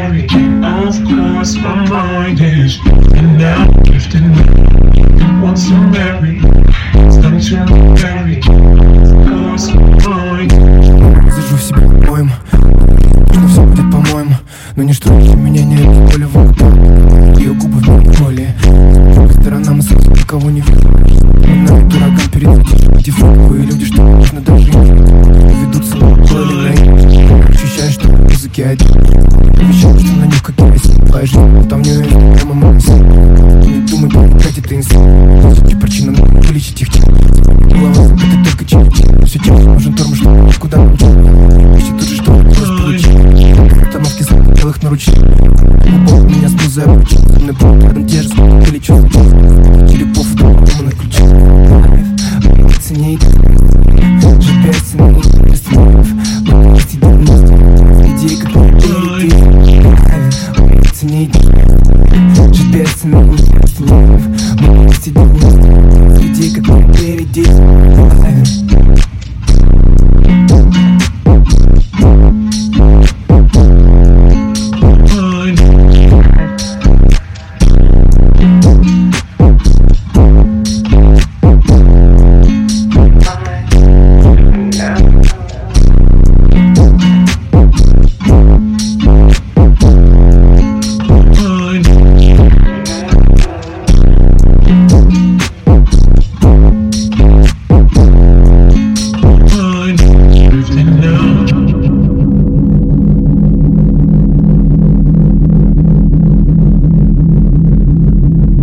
marry. Of course my mind is now drifting. Wants to marry, it's not to marry. Of course my mind. Зажжу в себе по-моему, что все будет по-моему. Но ничто меня не более волка. Ее губы в моей боли. По сторонам и сразу никого не видел. Минаю дуракам перед дефолтовые люди, что нужно даже ведутся на боли. Ощущаю, что языки один. Обещаю, что на них как я твоя жизнь. Там не уверен, прямо мысли. Не думай, покупать это инсайт. Сути причина вылечить их. Глава это только чуть. Все тем, нужен тормоз, что куда нам идти. Почти тут же, что просто получить. Установки с белых наручников. Любовь меня с музея обучил. На пол рядом держит, или чувство. Черепов, дома на ключе. Ценей GPS ценей остановив. Мы сидим идеи, как мы перейти. Ценей GPS ценей остановив. Мы сидим идеи, как мы перейти.